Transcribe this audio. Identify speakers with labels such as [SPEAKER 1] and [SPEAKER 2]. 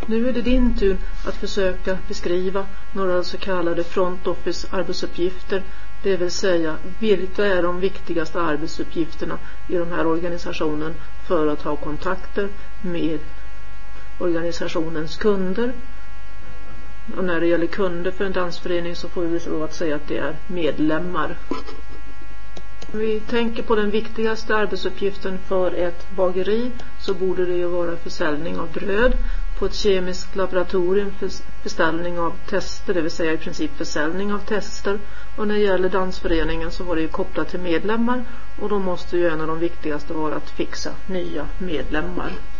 [SPEAKER 1] Nu är det din tur att försöka beskriva några så kallade front office arbetsuppgifter, det vill säga vilka är de viktigaste arbetsuppgifterna i de här organisationen för att ha kontakter med organisationens kunder. Och när det gäller kunder för en dansförening så får vi så att säga att det är medlemmar. Om vi tänker på den viktigaste arbetsuppgiften för ett bageri så borde det ju vara försäljning av bröd. På ett kemiskt laboratorium beställning av tester, det vill säga i princip försäljning av tester. Och när det gäller dansföreningen så var det ju kopplat till medlemmar och då måste ju en av de viktigaste vara att fixa nya medlemmar.